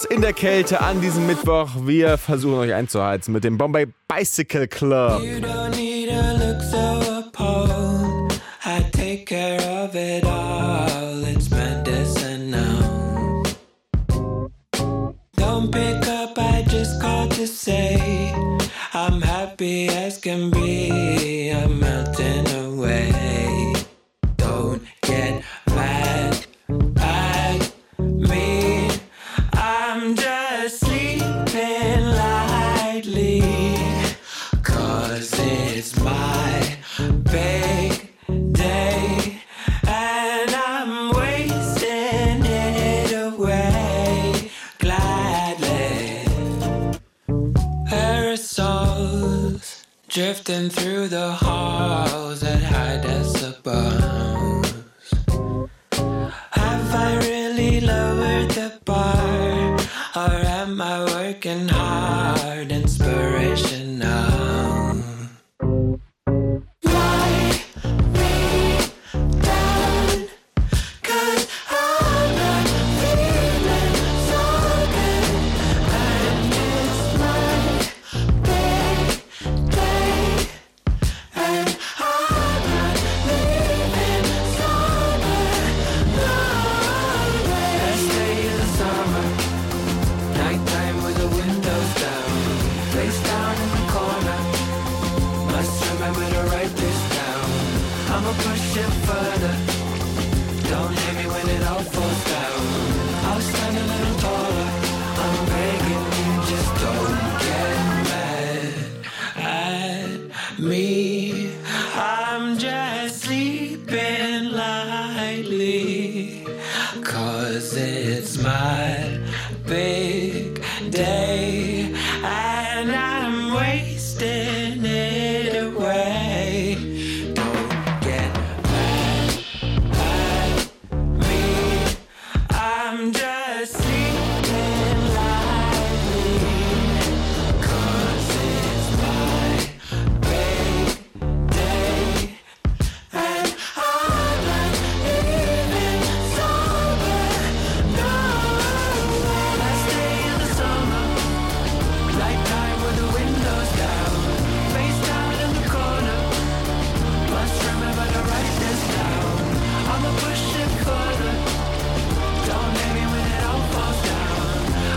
In der Kälte an diesem Mittwoch. Wir versuchen euch einzuheizen mit dem Bombay Bicycle Club. You don't need to look so appalled. I take care of it all. It's medicine now. Don't pick up, I just called to say I'm happy as can be. I'm melting away. Don't get mad at me. I'm just sleeping lightly, 'cause it's my big day, and I'm wasting it away gladly. Aerosols drifting through the halls at high decibels. Have I really lowered the bar, or am I working hard? Inspirational. Lie me down, 'cause I'm not feeling so good, and it's my big day, and I'm not leaving sober. Last day of the summer, nighttime with the windows down, face down in the corner. Must remember to write this down. I'ma push it further. Don't hit me when it all falls down. I'll stand a little taller. I'm begging you, just don't get mad at me. I'm just sleeping lightly, 'cause it's my big day.